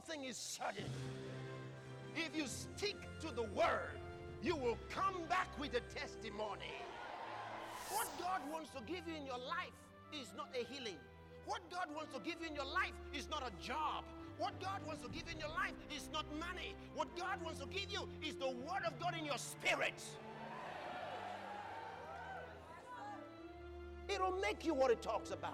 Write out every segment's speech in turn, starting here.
thing is certain. If you stick to the word, you will come back with a testimony. What God wants to give you in your life is not a healing. What God wants to give you in your life is not a job. What God wants to give you in your life is not money. What God wants to give you is the word of God in your spirit. It'll make you what it talks about.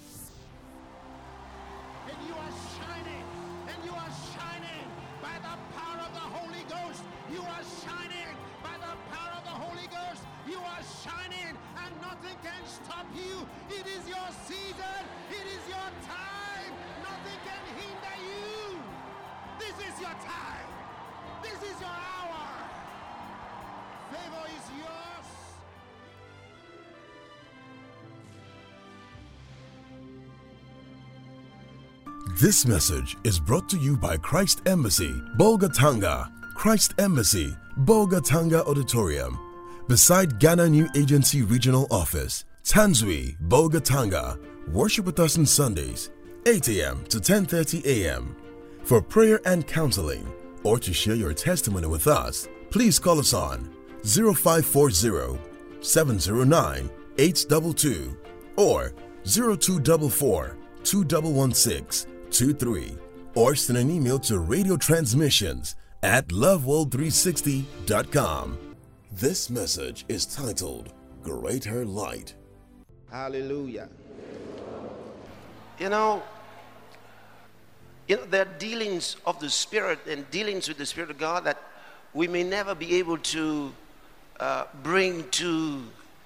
And you are shining. And you are shining by the power of the Holy Ghost. You are shining by the power of the Holy Ghost. You are shining and nothing can stop you. It is your season. It is your time. Nothing can hinder you. This is your time. This is your hour. Favor is yours. This message is brought to you by Christ Embassy, Bolgatanga. Christ Embassy, Bolgatanga Auditorium, beside Ghana New Agency Regional Office, Tanzui, Bolgatanga. Worship with us on Sundays, 8 a.m. to 10:30 a.m. For prayer and counseling, or to share your testimony with us, please call us on 0540-709-822 or 0244-2116-23, or send an email to radiotransmissions@loveworld360.com. This message is titled Greater Light. Hallelujah. You know, there are dealings of the Spirit and dealings with the Spirit of God that we may never be able to bring to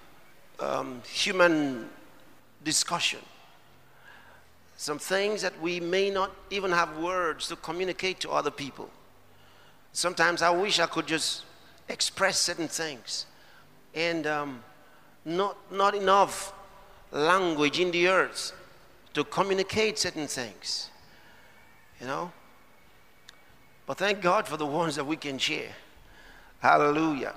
human discussion. Some things that we may not even have words to communicate to other people. Sometimes I wish I could just express certain things, and not enough language in the earth to communicate certain things, you know. But thank God for the ones that we can share. Hallelujah.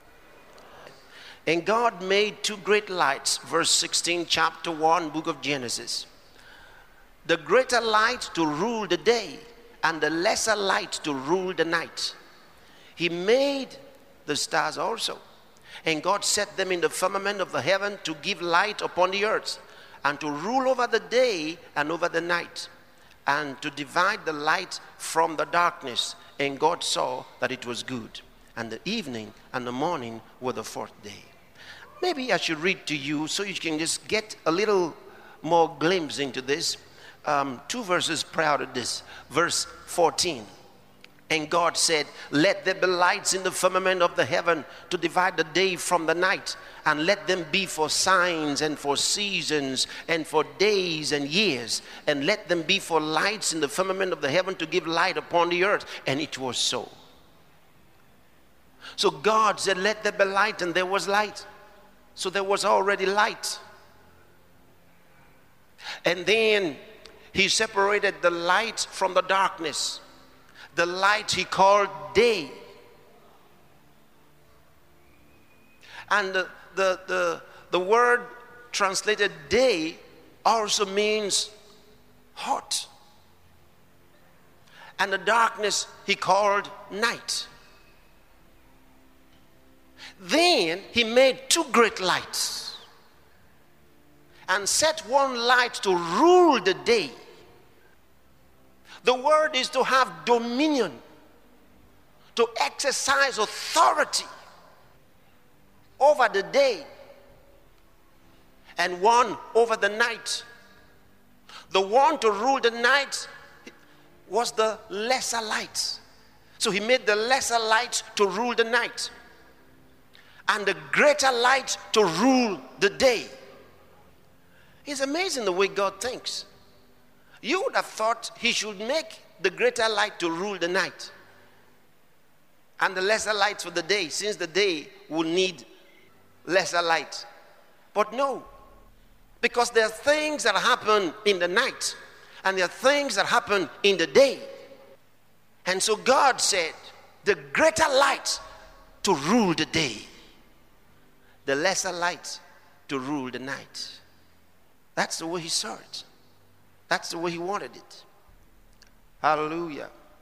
And God made two great lights, verse 16, chapter 1, book of Genesis. The greater light to rule the day, and the lesser light to rule the night. He made the stars also, and God set them in the firmament of the heaven to give light upon the earth, and to rule over the day and over the night, and to divide the light from the darkness. And God saw that it was good. And the evening and the morning were the fourth day. Maybe I should read to you so you can just get a little more glimpse into this. Two verses prior to this, verse 14. And God said, let there be lights in the firmament of the heaven to divide the day from the night, and let them be for signs and for seasons and for days and years, and let them be for lights in the firmament of the heaven to give light upon the earth. And it was so. So God said, let there be light, and there was light. So there was already light. And then he separated the light from the darkness. The light he called day. And the word translated day also means hot. And the darkness he called night. Then he made two great lights and set one light to rule the day. The word is to have dominion, to exercise authority over the day, and one over the night. The one to rule the night was the lesser light. So he made the lesser light to rule the night, and the greater light to rule the day. It's amazing the way God thinks. You would have thought he should make the greater light to rule the night, and the lesser light for the day, since the day will need lesser light. But no, because there are things that happen in the night, and there are things that happen in the day. And so God said, the greater light to rule the day, the lesser light to rule the night. That's the way he saw it. That's the way he wanted it. Hallelujah.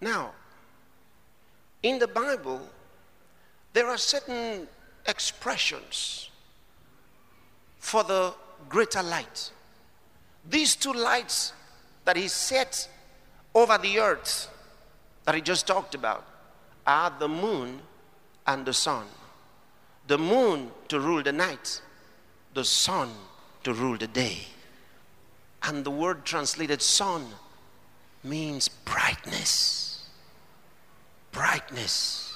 Now, in the Bible, there are certain expressions for the greater light. These two lights that he set over the earth that he just talked about are the moon and the sun. The moon to rule the night, the sun to rule the day. And the word translated sun means brightness. Brightness.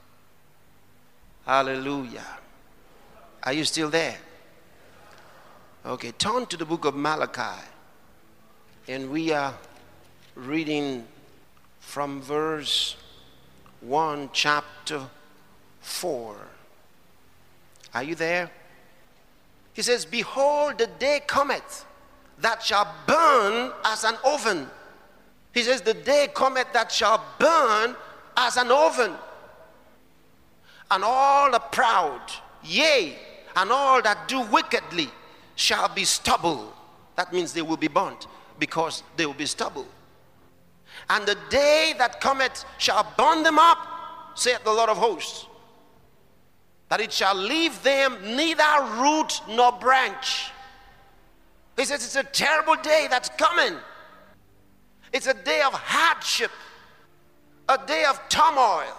Hallelujah. Are you still there? Okay, turn to the book of Malachi. And we are reading from verse 1, chapter 4. Are you there? He says, behold, the day cometh that shall burn as an oven. He says, the day cometh that shall burn as an oven. And all the proud, yea, and all that do wickedly shall be stubble. That means they will be burnt, because they will be stubble. And the day that cometh shall burn them up, saith the Lord of hosts, that it shall leave them neither root nor branch. He says it's a terrible day that's coming. It's a day of hardship, a day of turmoil,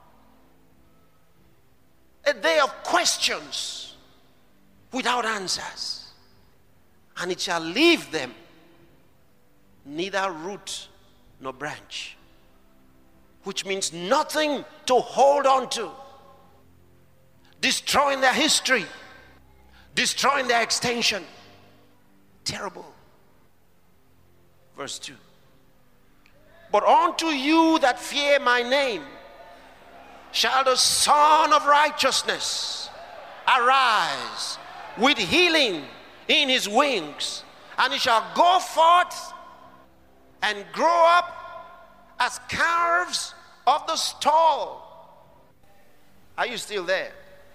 a day of questions without answers. And it shall leave them neither root nor branch, which means nothing to hold on to. Destroying their history, destroying their extension. Terrible. Verse 2. But unto you that fear my name shall the Son of Righteousness arise with healing in his wings, and he shall go forth and grow up as calves of the stall. Are you still there?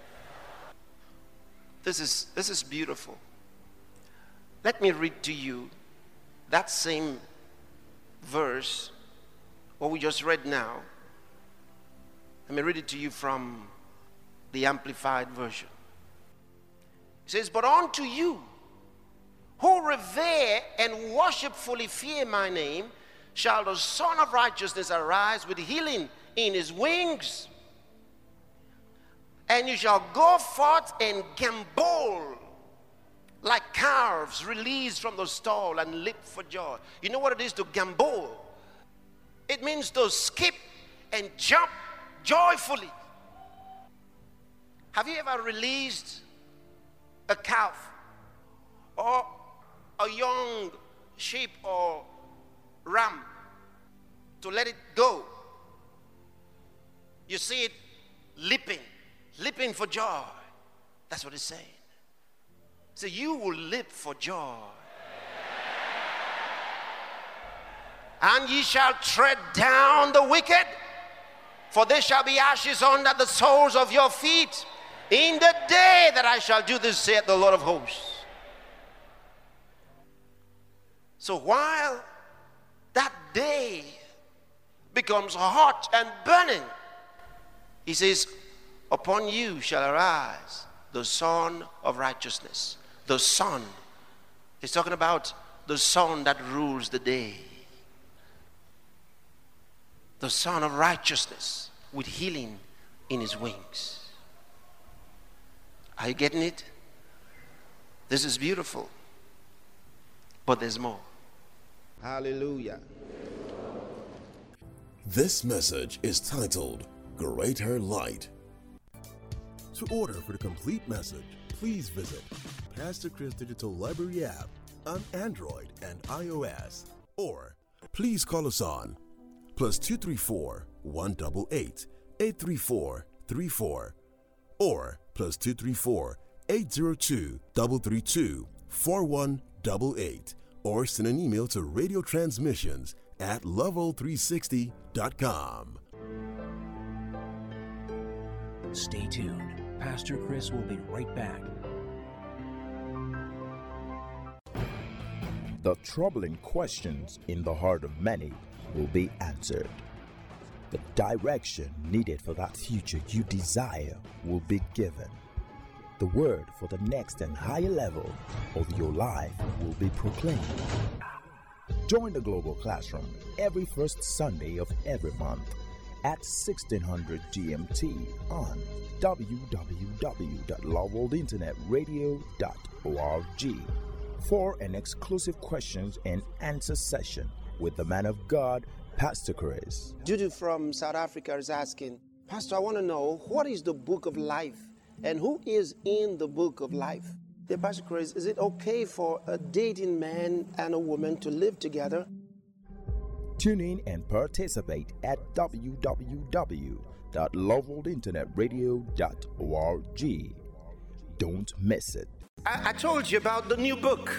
This is beautiful. Let me read to you that same verse, what we just read now. Let me read it to you from the Amplified Version. It says, but unto you who revere and worshipfully fear my name shall the Son of Righteousness arise with healing in his wings. And you shall go forth and gambol like calves released from the stall and leap for joy. You know what it is to gambol? It means to skip and jump joyfully. Have you ever released a calf or a young sheep or ram to let it go? You see it leaping for joy. That's what it's saying. So you will leap for joy. And ye shall tread down the wicked, for they shall be ashes under the soles of your feet in the day that I shall do this, saith the Lord of hosts. So while that day becomes hot and burning, he says, upon you shall arise the Son of Righteousness. The Son. He's talking about the Son that rules the day. The Son of Righteousness with healing in his wings. Are you getting it? This is beautiful. But there's more. Hallelujah. This message is titled Greater Light. To order for the complete message, please visit Pastor Chris Digital Library app on Android and iOS, or please call us on +234 188 834 34 or +234 802 332 4188, or send an email to radiotransmissions@level360.com. Stay tuned. Pastor Chris will be right back. The troubling questions in the heart of many will be answered. The direction needed for that future you desire will be given. The word for the next and higher level of your life will be proclaimed. Join the Global Classroom every first Sunday of every month at 1600 GMT on www.loveworldinternetradio.org for an exclusive questions and answer session with the man of God, Pastor Chris. Judy from South Africa is asking, Pastor, I want to know, what is the book of life and who is in the book of life? Dear Pastor Chris, is it okay for a dating man and a woman to live together? Tune in and participate at www.loveworldinternetradio.org. Don't miss it. I told you about the new book.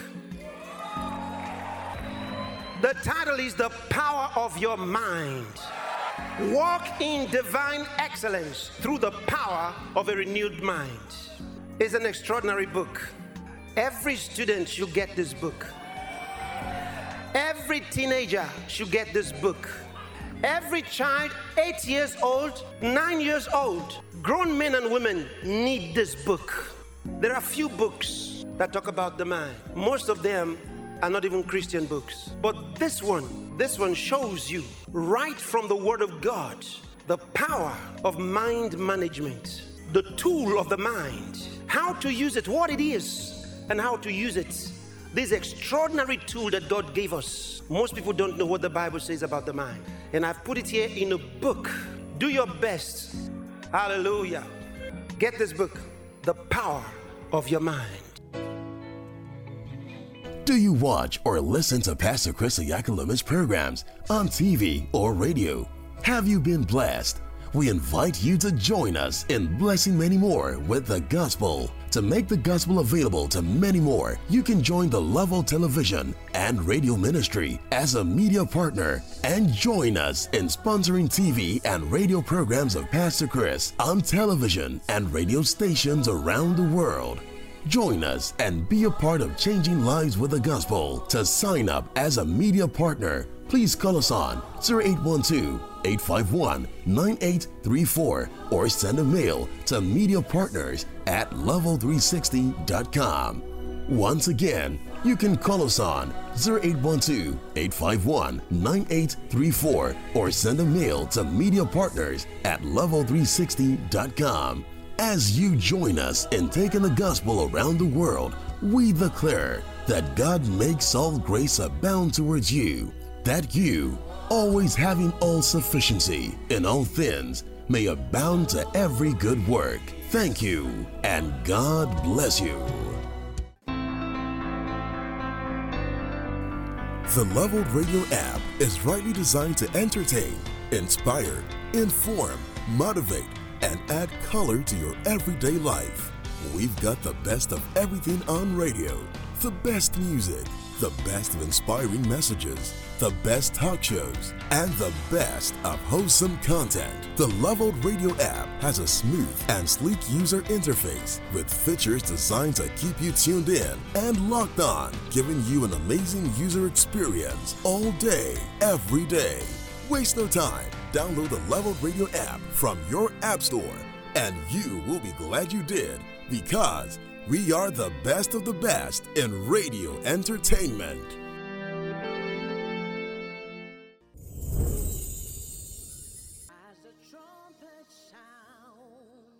The title is The Power of Your Mind. Walk in divine excellence through the power of a renewed mind. It's an extraordinary book. Every student should get this book. Every teenager should get this book. Every child, 8 years old, 9 years old, grown men and women need this book. There are few books that talk about the mind. Most of them are not even Christian books. But this one shows you right from the Word of God the power of mind management, the tool of the mind, how to use it, what it is, and how to use it. This extraordinary tool that God gave us. Most people don't know what the Bible says about the mind. And I've put it here in a book. Do your best. Hallelujah. Get this book, The Power of Your Mind. Do you watch or listen to Pastor Chris Oyakalome's programs on TV or radio? Have you been blessed? We invite you to join us in blessing many more with the gospel. To make the gospel available to many more, you can join the Level Television and Radio Ministry as a media partner and join us in sponsoring TV and radio programs of Pastor Chris on television and radio stations around the world. Join us and be a part of changing lives with the gospel. To sign up as a media partner, please call us on 0812-851-9834 or send a mail to mediapartners@level360.com. Once again, you can call us on 0812-851-9834 or send a mail to mediapartners@level360.com. As you join us in taking the gospel around the world, we declare that God makes all grace abound towards you, that you, always having all sufficiency in all things, may abound to every good work. Thank you, and God bless you. The Leveled Radio app is rightly designed to entertain, inspire, inform, motivate, and add color to your everyday life. We've got the best of everything on radio, the best music, the best of inspiring messages, the best talk shows, and the best of wholesome content. The Leveled Radio app has a smooth and sleek user interface with features designed to keep you tuned in and locked on, giving you an amazing user experience all day, every day. Waste no time. Download the Leveled Radio app from your app store, and you will be glad you did, because we are the best of the best in radio entertainment. As the trumpet sound,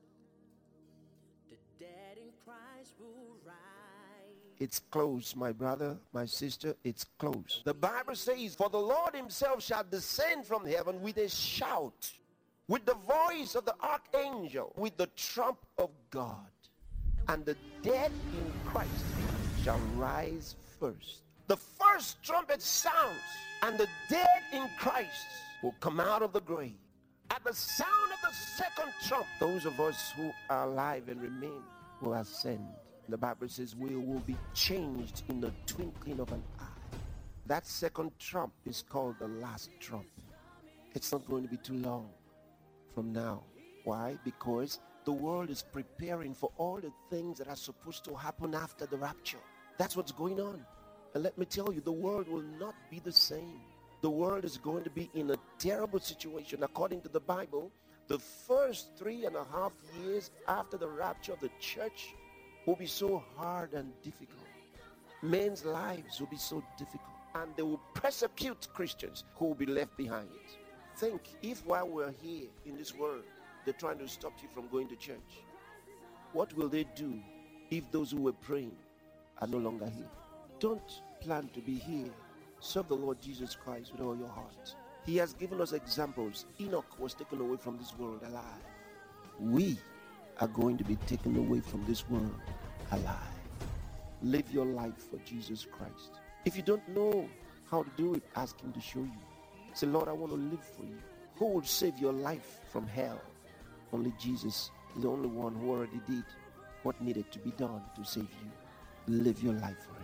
the dead in Christ will rise. It's close, my brother, my sister, it's close. The Bible says, for the Lord himself shall descend from heaven with a shout, with the voice of the archangel, with the trump of God. And the dead in Christ shall rise first. The first trumpet sounds, and the dead in Christ will come out of the grave. At the sound of the second trump, those of us who are alive and remain will ascend. The Bible says we will be changed in the twinkling of an eye. That second trump is called the last trump. It's not going to be too long from now. Why? Because the world is preparing for all the things that are supposed to happen after the rapture. That's what's going on. And let me tell you, the world will not be the same. The world is going to be in a terrible situation. According to the Bible, the first 3.5 years after the rapture of the church will be so hard and difficult. Men's lives will be so difficult, and they will persecute Christians who will be left behind. Think, if while we're here in this world, they're trying to stop you from going to church, what will they do if those who were praying are no longer here? Don't plan to be here. Serve the Lord Jesus Christ with all your heart. He has given us examples. Enoch was taken away from this world alive. We are going to be taken away from this world alive. Live your life for Jesus Christ. If you don't know how to do it, ask him to show you. Say, Lord, I want to live for you. Who will save your life from hell? Only Jesus is the only one who already did what needed to be done to save you. Live your life for him.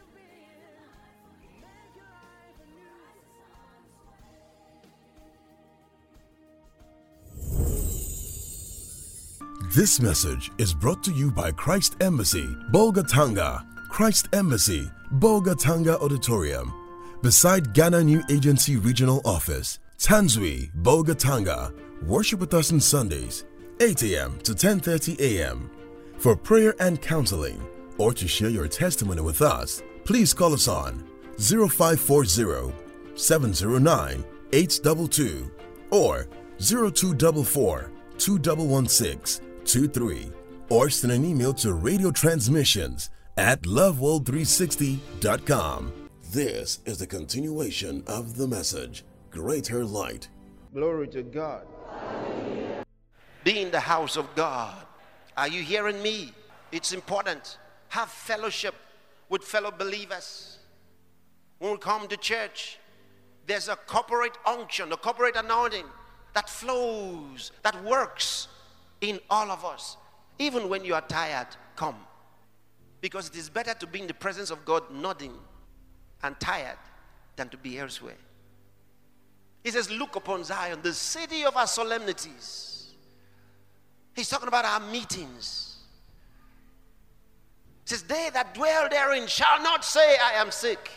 This message is brought to you by Christ Embassy, Bolgatanga. Christ Embassy, Bolgatanga Auditorium, beside Ghana New Agency Regional Office, Tanzui, Bolgatanga. Worship with us on Sundays, 8 a.m. to 10:30 a.m. For prayer and counseling, or to share your testimony with us, please call us on 0540-709-822 or 0244-211623, or send an email to radiotransmissions@loveworld360.com. This is the continuation of the message, Greater Light. Glory to God. Be in the house of God. Are you hearing me? It's important. Have fellowship with fellow believers. When we come to church, there's a corporate unction, a corporate anointing that flows, that works in all of us. Even when you are tired, come. Because it is better to be in the presence of God nodding and tired than to be elsewhere. He says, look upon Zion, the city of our solemnities. He's talking about our meetings. He says, they that dwell therein shall not say, I am sick.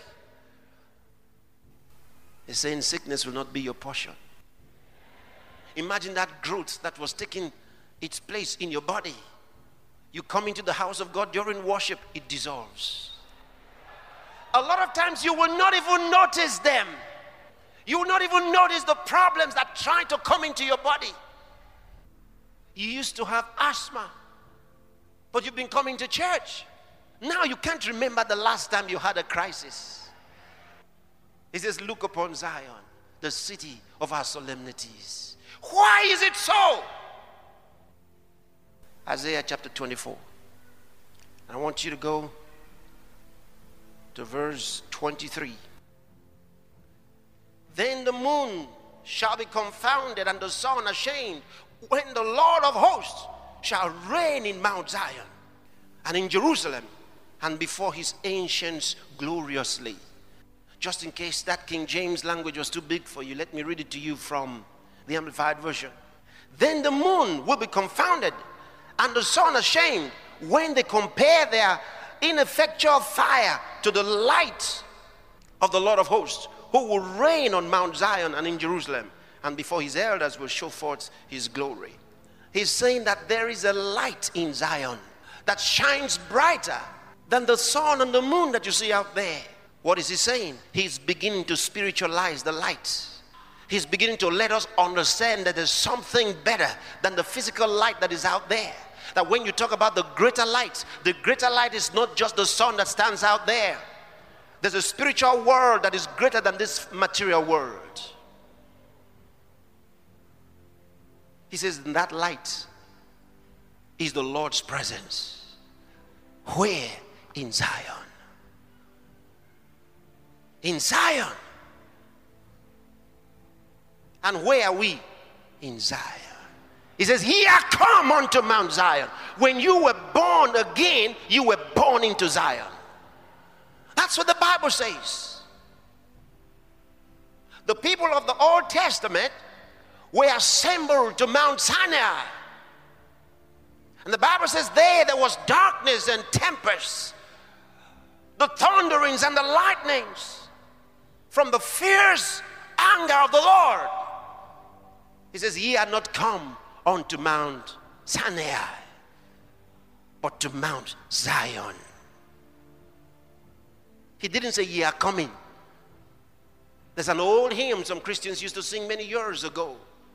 He's saying sickness will not be your portion. Imagine that growth that was taking its place in your body. You come into the house of God during worship, it dissolves. A lot of times you will not even notice them. You will not even notice the problems that try to come into your body. You used to have asthma, but you've been coming to church. Now you can't remember the last time you had a crisis. He says, look upon Zion, the city of our solemnities. Why is it so? Isaiah chapter 24. I want you to go to verse 23. Then the moon shall be confounded and the sun ashamed, when the Lord of hosts shall reign in Mount Zion and in Jerusalem, and before his ancients gloriously. Just in case that King James language was too big for you, let me read it to you from the Amplified Version. Then the moon will be confounded and the sun ashamed, when they compare their ineffectual fire to the light of the Lord of hosts, who will reign on Mount Zion and in Jerusalem, and before his elders will show forth his glory. He's saying that there is a light in Zion that shines brighter than the sun and the moon that you see out there. What is he saying? He's beginning to spiritualize the light. He's beginning to let us understand that there's something better than the physical light that is out there. That when you talk about the greater light is not just the sun that stands out there. There's a spiritual world that is greater than this material world. He says, and that light is the Lord's presence. Where? In Zion. In Zion. And where are we? In Zion. He says, he are come unto Mount Zion. When you were born again, you were born into Zion. That's what the Bible says. The people of the Old Testament were assembled to Mount Sinai. And the Bible says there was darkness and tempest, the thunderings and the lightnings from the fierce anger of the Lord. He says, ye are not come unto Mount Sinai, but to Mount Zion. He didn't say ye are coming. There's an old hymn some Christians used to sing many years ago.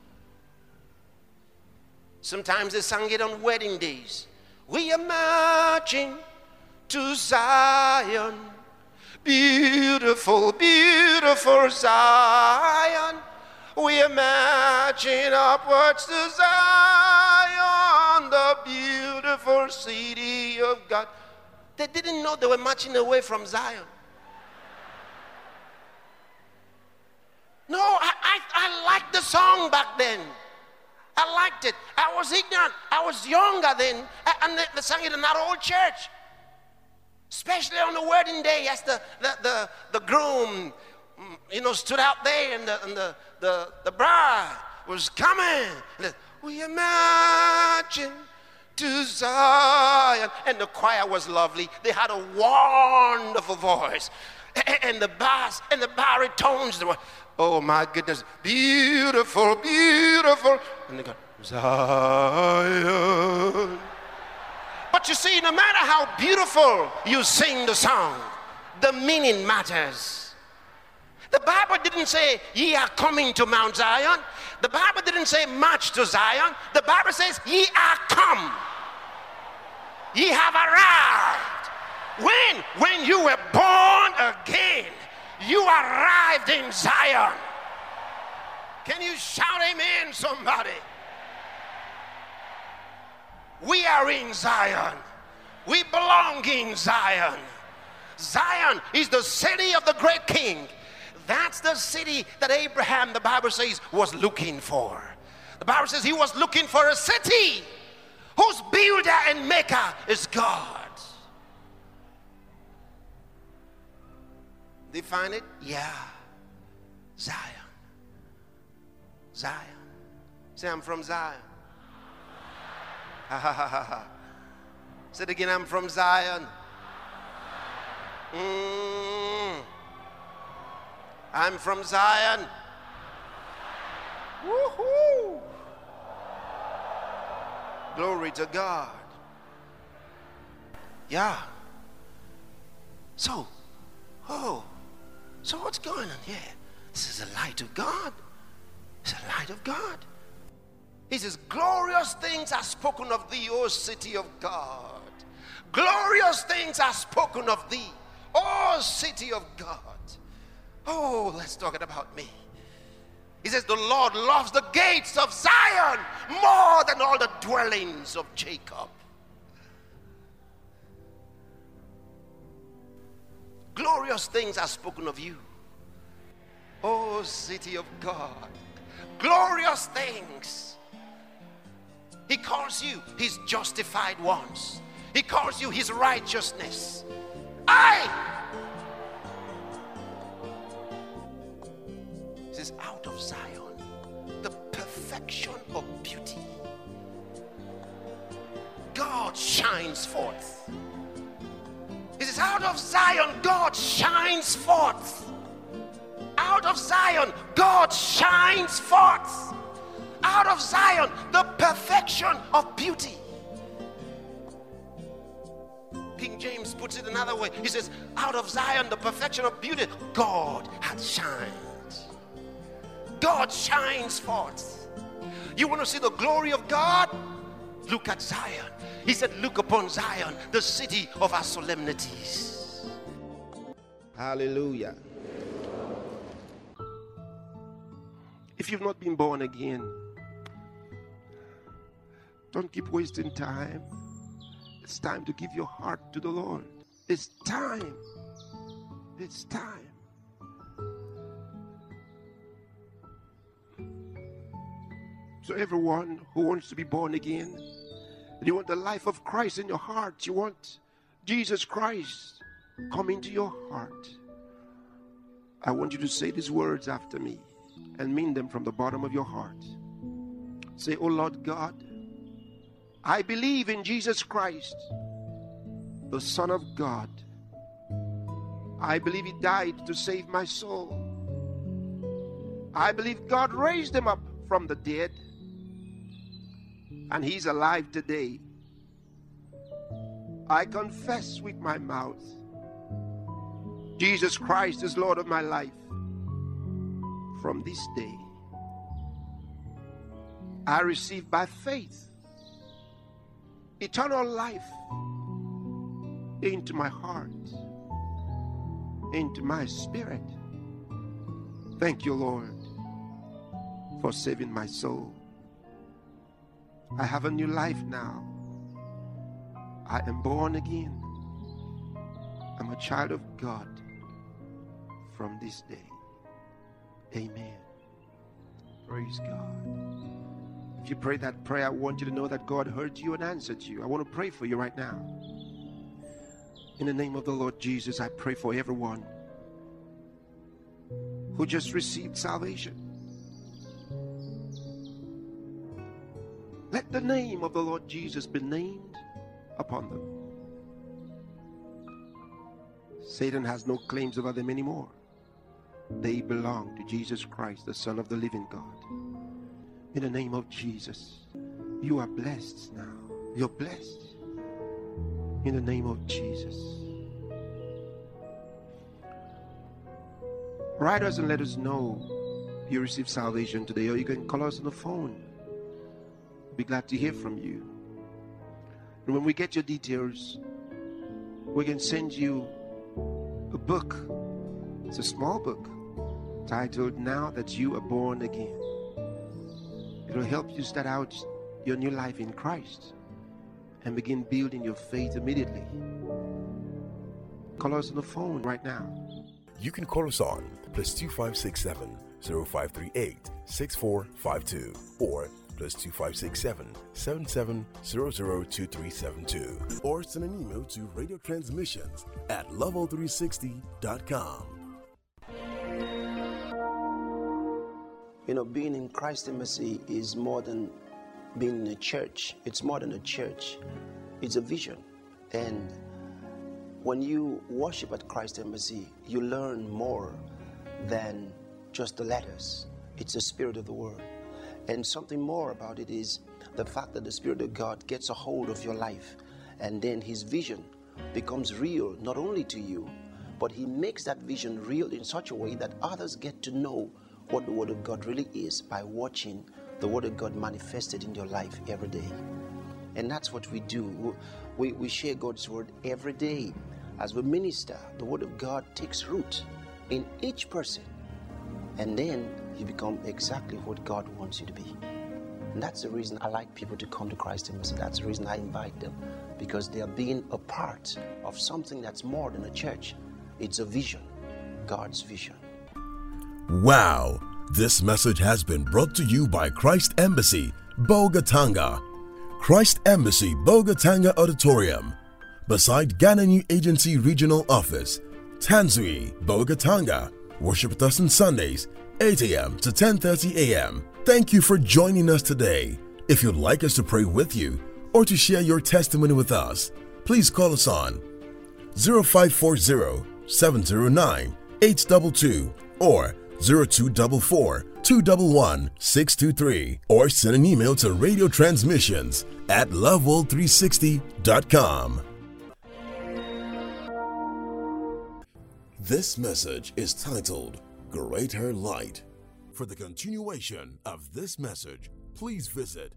Sometimes they sang it on wedding days. We are marching to Zion, beautiful, beautiful Zion. We are marching upwards to Zion, the beautiful city of God. They didn't know they were marching away from Zion. No, I liked the song back then. I liked it. I was ignorant. I was younger then. And they sang it in that old church. Especially on the wedding day, as the groom, stood out there and the bride was coming. We are marching to Zion. And the choir was lovely. They had a wonderful voice. And the bass and the baritones, they were, oh my goodness, beautiful, beautiful. And they go, Zion. But you see, no matter how beautiful you sing the song, the meaning matters. The Bible didn't say, ye are coming to Mount Zion. The Bible didn't say, march to Zion. The Bible says, ye are come. Ye have arrived. When you were born again, you arrived in Zion. Can you shout amen, somebody? We are in Zion. We belong in Zion. Zion is the city of the great king. That's the city that Abraham, the Bible says, was looking for. The Bible says he was looking for a city whose builder and maker is God. They find it? Yeah. Zion. Zion. Say, I'm from Zion. Ha ha ha ha. Say it again, I'm from Zion. I'm from Zion. Woohoo! Glory to God. Yeah. So what's going on here? This is the light of God. It's the light of God. He says, glorious things are spoken of thee, O city of God. Glorious things are spoken of thee, O city of God. Oh, let's talk about me. He says, the Lord loves the gates of Zion more than all the dwellings of Jacob. Glorious things are spoken of you, O city of God. Glorious things. He calls you his justified ones. He calls you his righteousness. He says, out of Zion, the perfection of beauty, God shines forth. He says, out of Zion, God shines forth. Out of Zion, God shines forth. Out of Zion, the perfection of beauty. King James puts it another way. He says, out of Zion, the perfection of beauty, God hath shined. God shines forth. You want to see the glory of God? Look at Zion. He said, look upon Zion, the city of our solemnities. Hallelujah. If you've not been born again, don't keep wasting time. It's time to give your heart to the Lord. It's time. It's time. So everyone who wants to be born again, you want the life of Christ in your heart, you want Jesus Christ come into your heart, I want you to say these words after me and mean them from the bottom of your heart. Say, oh Lord God, I believe in Jesus Christ, the Son of God. I believe he died to save my soul. I believe God raised him up from the dead, and he's alive today. I confess with my mouth, Jesus Christ is Lord of my life. From this day, I receive by faith eternal life into my heart, into my spirit. Thank you, Lord, for saving my soul. I have a new life now. I am born again. I'm a child of God from this day. Amen. Praise God. If you pray that prayer, I want you to know that God heard you and answered you. I want to pray for you right now. In the name of the Lord Jesus, I pray for everyone who just received salvation. Let the name of the Lord Jesus be named upon them. Satan has no claims over them anymore. They belong to Jesus Christ, the Son of the living God. In the name of Jesus, you are blessed now. You're blessed. In the name of Jesus. Write us and let us know you received salvation today, or you can call us on the phone. We'll be glad to hear from you. And when we get your details, we can send you a book. It's a small book titled Now That You Are Born Again. It'll help you start out your new life in Christ and begin building your faith immediately. Call us on the phone right now. You can call us on +2567 0538 6452 or +2567 77002372, or send an email to radiotransmissions@level360.com. You know, being in Christ Embassy is more than being in a church. It's more than a church. It's a vision. And when you worship at Christ Embassy, you learn more than just the letters. It's the spirit of the word. And something more about it is the fact that the Spirit of God gets a hold of your life, and then his vision becomes real, not only to you, but he makes that vision real in such a way that others get to know what the Word of God really is by watching the Word of God manifested in your life every day. And that's what we do. We share God's Word every day. As we minister, the Word of God takes root in each person, and then you become exactly what God wants you to be. And that's the reason I like people to come to Christ Embassy. That's the reason I invite them, because they are being a part of something that's more than a church. It's a vision, God's vision. Wow! This message has been brought to you by Christ Embassy, Bolgatanga. Christ Embassy, Bolgatanga Auditorium, beside Ghana New Agency Regional Office, Tanzui, Bolgatanga. Worship with us on Sundays, 8 a.m. to 10:30 a.m. Thank you for joining us today. If you'd like us to pray with you or to share your testimony with us, please call us on 0540-709-822 or 0244-211-623, or send an email to radiotransmissions@level360.com. This message is titled Greater Light. For the continuation of this message, please visit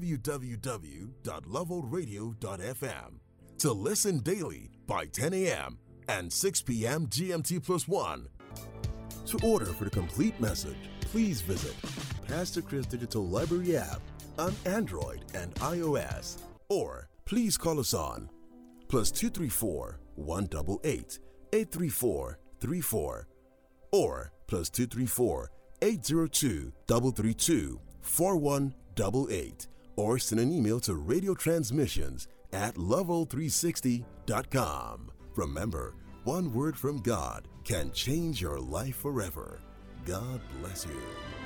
www.levelradio.fm to listen daily by 10 a.m. and 6 p.m. GMT+1. To order for the complete message, please visit Pastor Chris Digital Library app on Android and iOS, or please call us on +234 188 83434 or +234 802 332 4188, or send an email to radiotransmissions@level360.com. Remember, one word from God can change your life forever. God bless you.